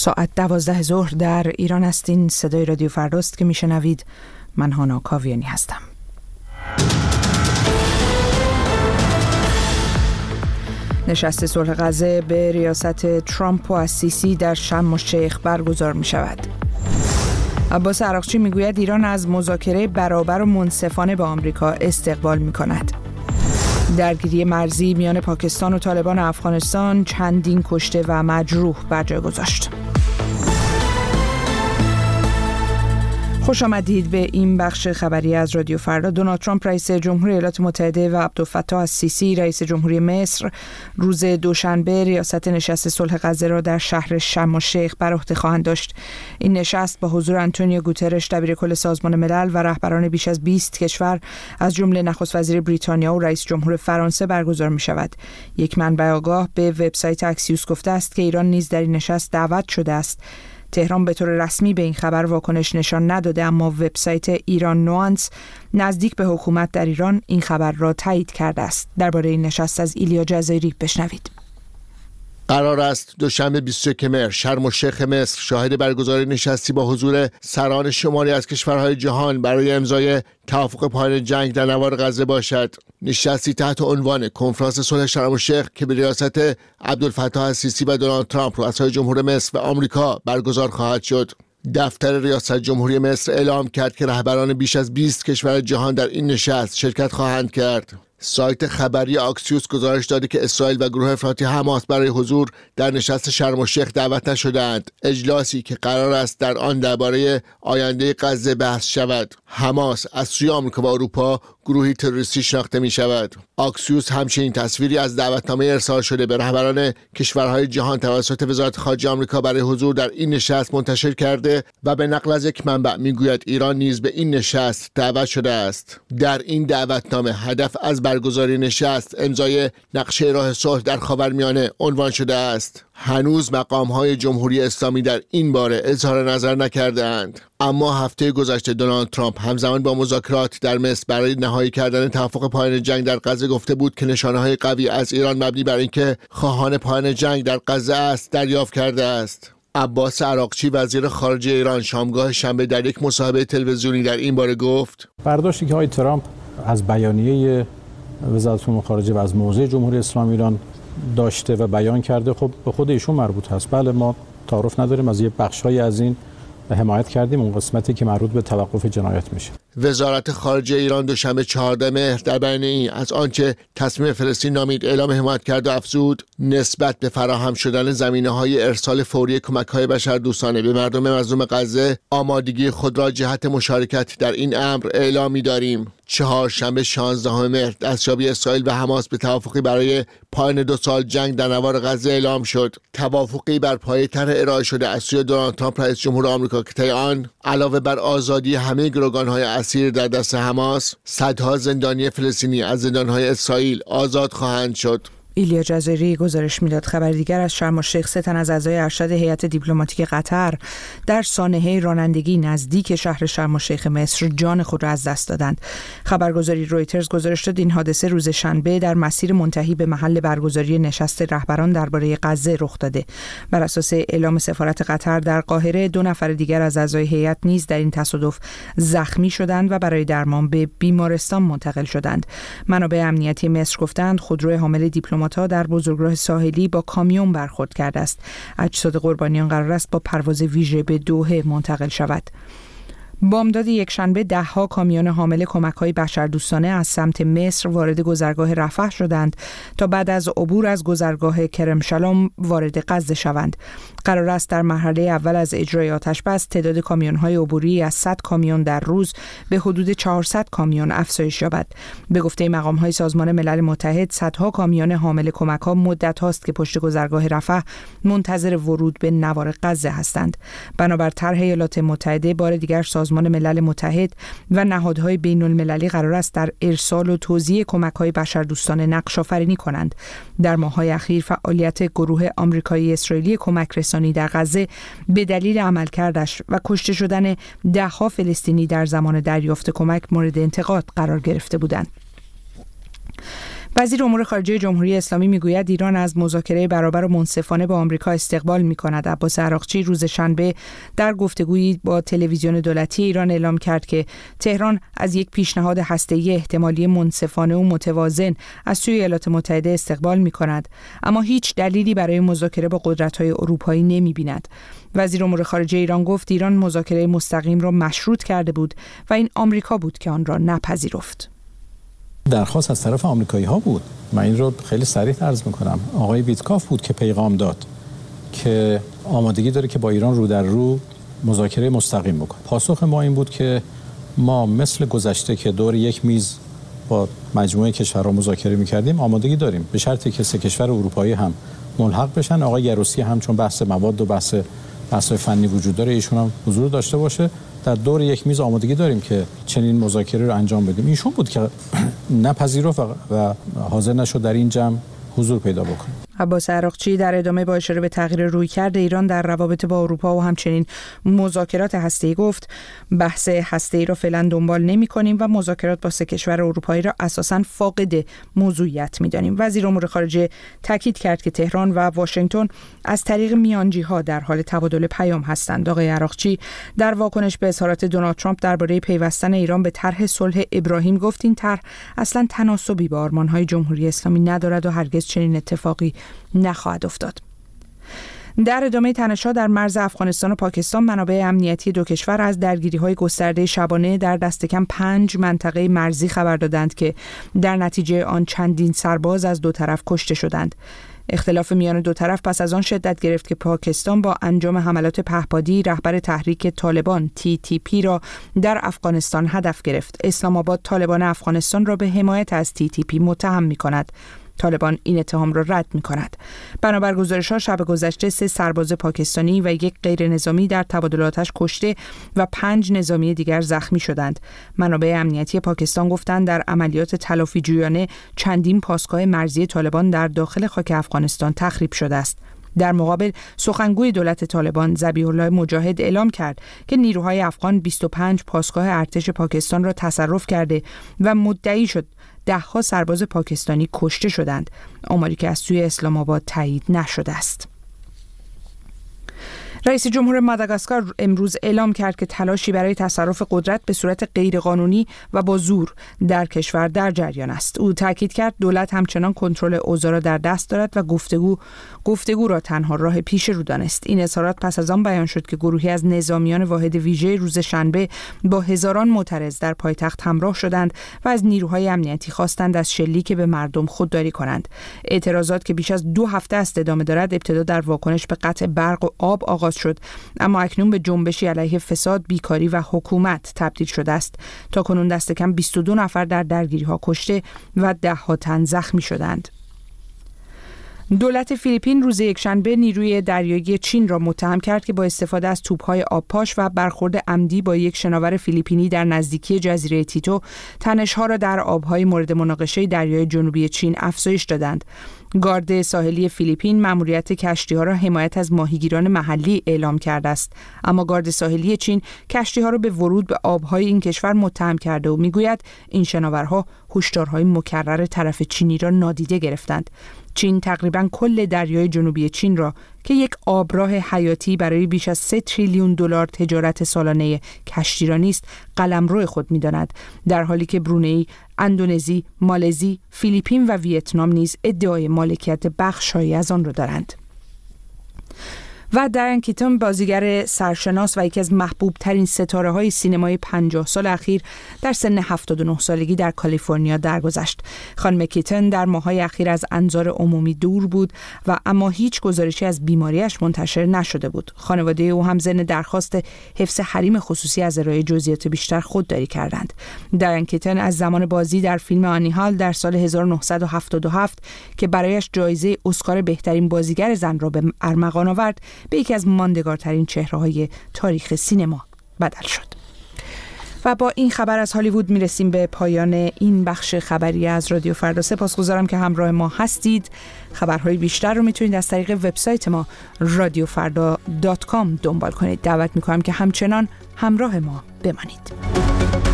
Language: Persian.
ساعت 12 ظهر در ایران هستین. صدای رادیو فرداست که میشنوید. من هانا کاویانی هستم. نشست صلح غزه به ریاست ترامپ و السیسی در شرم الشیخ برگزار می شود. عباس عراقچی می گوید ایران از مذاکره برابر و منصفانه با آمریکا استقبال می کند. درگیری مرزی میان پاکستان و طالبان افغانستان چندین کشته و مجروح بر جای گذاشت. خوش آمدید به این بخش خبری از رادیو فردا. دونالد ترامپ رئیس جمهوری ایالات متحده و عبدالفتاح السیسی رئیس جمهوری مصر روز دوشنبه ریاست نشست صلح غزه را در شهر شرم الشیخ بر عهده خواهند داشت. این نشست با حضور آنتونیو گوترش دبیر کل سازمان ملل و رهبران بیش از 20 کشور از جمله نخست وزیر بریتانیا و رئیس جمهور فرانسه برگزار می شود. یک منبع آگاه به وبسایت اکسیوس گفته است که ایران نیز در این نشست دعوت شده است. تهران به طور رسمی به این خبر واکنش نشان نداده، اما وبسایت ایران نوانس نزدیک به حکومت در ایران این خبر را تایید کرده است. درباره این نشست از ایلیا جزایری بشنوید. قرار است دوشنبه 21 مهر شرم الشیخ مصر شاهد برگزاری نشستی با حضور سران شماری از کشورهای جهان برای امضای توافق پایان جنگ در نوار غزه باشد. نشستی تحت عنوان کنفرانس صلح شرم الشیخ که به ریاست عبدالفتاح السیسی و دونالد ترامپ رؤسای جمهور مصر و آمریکا برگزار خواهد شد. دفتر ریاست جمهوری مصر اعلام کرد که رهبران بیش از 20 کشور جهان در این نشست شرکت خواهند کرد. سایت خبری اکسیوس گزارش داده که اسرائیل و گروه افراطی حماس برای حضور در نشست شرم الشیخ دعوت نشده‌اند. اجلاسی که قرار است در آن درباره آینده غزه بحث شود. حماس از سوی آمریکا و اروپا گروهی تروریستی شناخته می شود. اکسیوس همچنین تصویری از دعوتنامه ارسال شده به رهبران کشورهای جهان توسط وزارت خارجه آمریکا برای حضور در این نشست منتشر کرده و به نقل از یک منبع می گوید ایران نیز به این نشست دعوت شده است. در این دعوتنامه هدف از برگزاری نشست امضای نقشه راه صلح در خاورمیانه عنوان شده است. هنوز مقام‌های جمهوری اسلامی در این باره اظهار نظر نکرده‌اند. اما هفته گذشته دونالد ترامپ همزمان با مذاکرات در مصر برای نهایی کردن توافق پایان جنگ در غزه گفته بود که نشانه‌های قوی از ایران مبنی بر اینکه خواهان پایان جنگ در غزه است دریافت کرده است. عباس عراقچی وزیر خارجه ایران شامگاه شنبه در یک مصاحبه تلویزیونی در این باره گفت: برداشتی که آقای ترامپ از بیانیه وزارت امور خارجه و از موضع جمهوری اسلامی ایران داشته و بیان کرده خب به خود ایشون مربوط هست. بله، ما تعارف نداریم، از یه بخش‌های از این حمایت کردیم، اون قسمتی که مربوط به توقف جنایت میشه. وزارت خارجه ایران دوشنبه 14 مهر در بیانیه‌ای از آنچه تصمیم فلسطین نامید اعلام حمایت کرد و افزود نسبت به فراهم شدن زمینه‌های ارسال فوری کمک‌های بشردوستانه به مردم مظلوم غزه آمادگی خود را جهت مشارکت در این امر اعلام می‌داریم. چهارشنبه 16 مهر دستیابی اسرائیل و حماس به توافقی برای پایان 2 سال جنگ در نوار غزه اعلام شد. توافقی بر پایه طرح ارائه شده از سوی دونالد ترامپ رئیس جمهور آمریکا که طی آن علاوه بر آزادی همه گروگان‌های اسیر در دست حماس، صدها زندانی فلسطینی از زندان‌های اسرائیل آزاد خواهند شد. ایلیا جزایری گزارش میداد. خبر دیگر از شرم الشیخ: 3 تن از اعضای ارشد هیئت دیپلماتیک قطر در سانحه رانندگی نزدیک شهر شرم الشیخ مصر جان خود را از دست دادند. خبرگزاری رویترز گزارش داد این حادثه روز شنبه در مسیر منتهی به محل برگزاری نشست رهبران درباره غزه رخ داده. بر اساس اعلام سفارت قطر در قاهره 2 نفر دیگر از اعضای هیئت نیز در این تصادف زخمی شدند و برای درمان به بیمارستان منتقل شدند. منابع امنیتی مصر گفتند خودروی حامل دیپلمات در بزرگراه ساحلی با کامیون برخورد کرده است. اجساد قربانیان قرار است با پرواز ویژه به دوحه منتقل شود. بامداد یکشنبه 10 کامیون حامل کمک‌های بشردوستانه از سمت مصر وارد گذرگاه رفح شدند تا بعد از عبور از گذرگاه کرم شلام وارد غزه شوند. قرار است در مرحله اول از اجرای آتش‌بس تعداد کامیون‌های عبوری از 100 کامیون در روز به حدود 400 کامیون افزایش یابد. به گفته مقام‌های سازمان ملل متحد، صدها کامیون حامل کمک‌ها مدت هاست که پشت گذرگاه رفح منتظر ورود به نوار غزه هستند. بنابر طرح ایالات متحده، بار دیگر سازمان ملل متحد و نهادهای بین المللی قرار است در ارسال و توزیع کمک‌های بشردوستانه نقش آفرینی کنند. در ماه‌های اخیر فعالیت گروه آمریکایی اسرائیلی کمک رسانی در غزه به دلیل عملکردش و کشته شدن 10 فلسطینی در زمان دریافت کمک مورد انتقاد قرار گرفته بودند. وزیر امور خارجه جمهوری اسلامی میگوید ایران از مذاکره برابر و منصفانه با آمریکا استقبال می‌کند. عباس عراقچی روز شنبه در گفتگویی با تلویزیون دولتی ایران اعلام کرد که تهران از یک پیشنهاد هسته‌ای احتمالی منصفانه و متوازن از سوی ایالات متحده استقبال می‌کند، اما هیچ دلیلی برای مذاکره با قدرت‌های اروپایی نمی‌بیند. وزیر امور خارجه ایران گفت ایران مذاکره مستقیم را مشروط کرده بود و این آمریکا بود که آن را نپذیرفت. درخواست از طرف آمریکایی‌ها بود. من این رو خیلی صریح عرض می‌کنم. آقای ویتکاف بود که پیغام داد که آمادگی داره که با ایران رو در رو مذاکره مستقیم بکنه. پاسخ ما این بود که ما مثل گذشته که دور یک میز با مجموعه کشورها مذاکره می‌کردیم آمادگی داریم، به شرطی که سه کشور اروپایی هم ملحق بشن. آقای گروسی هم چون بحث مواد و بحث فنی وجود داره، ایشون هم حضور داشته باشه. در دور یک میز آمادگی داریم که چنین مذاکره رو انجام بدیم. ایشون بود که نپذیرفت و حاضر نشد در این جمع حضور پیدا بکنه. عباس عراقچی در ادامه با اشاره به تغییر رویکرد ایران در روابط با اروپا و همچنین مذاکرات هسته‌ای گفت بحث هسته‌ای را فعلا دنبال نمی‌کنیم و مذاکرات با سه کشور اروپایی را اساساً فاقد موضوعیت می‌دانیم. وزیر امور خارجه تاکید کرد که تهران و واشنگتن از طریق میانجی‌ها در حال تبادل پیام هستند. آقای عراقچی در واکنش به اظهارات دونالد ترامپ درباره پیوستن ایران به طرح صلح ابراهیم گفت این طرح اصلاً تناسبی با آرمان‌های جمهوری اسلامی ندارد و هرگز چنین اتفاقی نخواهد افتاد. در ادامه تنش‌ها در مرز افغانستان و پاکستان، منابع امنیتی دو کشور از درگیری‌های گسترده شبانه در دست کم 5 منطقه مرزی خبر دادند که در نتیجه آن چندین سرباز از دو طرف کشته شدند. اختلاف میان دو طرف پس از آن شدت گرفت که پاکستان با انجام حملات پهپادی رهبر تحریک طالبان TTP را در افغانستان هدف گرفت. اسلام آباد طالبان افغانستان را به حمایت از TTP متهم می‌کند. طالبان این اتهام را رد می‌کند. بنابر گزارش‌ها شب گذشته 3 سرباز پاکستانی و 1 غیر نظامی در تبادل آتش کشته و 5 نظامی دیگر زخمی شدند. منابع امنیتی پاکستان گفتند در عملیات تلافی جویانه چندین پاسگاه مرزی طالبان در داخل خاک افغانستان تخریب شده است. در مقابل سخنگوی دولت طالبان ذبیح الله مجاهد اعلام کرد که نیروهای افغان 25 پاسگاه ارتش پاکستان را تصرف کرده و مدعی شد 10 سرباز پاکستانی کشته شدند، آماری که از سوی اسلام آباد تایید نشده است. رئیس جمهور ماداگاسکار امروز اعلام کرد که تلاشی برای تصرف قدرت به صورت غیرقانونی و با زور در کشور در جریان است. او تاکید کرد دولت همچنان کنترل اوضاع را در دست دارد و گفتگو را تنها راه پیش رو دانست. این اظهارات پس از آن بیان شد که گروهی از نظامیان واحد ویژه روز شنبه با هزاران معترض در پایتخت همراه شدند و از نیروهای امنیتی خواستند از شلیک به مردم خودداری کنند. اعتراضات که بیش از 2 هفته است ادامه دارد، ابتدا در واکنش به قطع برق و آب آغاز شد، اما اکنون به جنبشی علیه فساد، بیکاری و حکومت تبدیل شده است. تا کنون دست کم 22 نفر در درگیری‌ها کشته و 10 تن زخمی شدند. دولت فیلیپین روز یکشنبه نیروی دریایی چین را متهم کرد که با استفاده از توپ‌های آبپاش و برخورد عمدی با یک شناور فیلیپینی در نزدیکی جزیره تیتو تنش‌ها را در آب‌های مورد مناقشه دریای جنوبی چین افزایش دادند. گارد ساحلی فیلیپین مأموریت کشتی‌ها را حمایت از ماهیگیران محلی اعلام کرده است، اما گارد ساحلی چین کشتی‌ها را به ورود به آب‌های این کشور متهم کرده و می‌گوید این شناورها هشدارهای مکرر طرف چینی را نادیده گرفتند. چین تقریباً کل دریای جنوبی چین را که یک آبراه حیاتی برای بیش از 3 تریلیون دلار تجارت سالانه کشتیرانی است، قلمرو خود می‌داند، در حالی که برونئی، اندونزی، مالزی، فیلیپین و ویتنام نیز ادعای مالکیت بخش‌هایی از آن را دارند. و دایان کیتون، بازیگر سرشناس و یکی از محبوب ترین ستاره های سینمای 50 سال اخیر، در سن 79 سالگی در کالیفرنیا درگذشت. خانم کیتون در ماه‌های اخیر از انظار عمومی دور بود و اما هیچ گزارشی از بیماریش منتشر نشده بود. خانواده او هم ضمن درخواست حفظ حریم خصوصی از ارائه جزئیات بیشتر خودداری کردند. دایان کیتون از زمان بازی در فیلم آنی هال در سال 1977 که برایش جایزه اسکار بهترین بازیگر زن را به ارمغان آورد، به یکی از ماندگارترین چهره‌های تاریخ سینما بدل شد. و با این خبر از هالیوود میرسیم به پایان این بخش خبری از رادیو فردا. سپاسگزارم که همراه ما هستید. خبرهای بیشتر رو میتونید از طریق وبسایت ما radiofarda.com دنبال کنید. دعوت میکنم که همچنان همراه ما بمانید.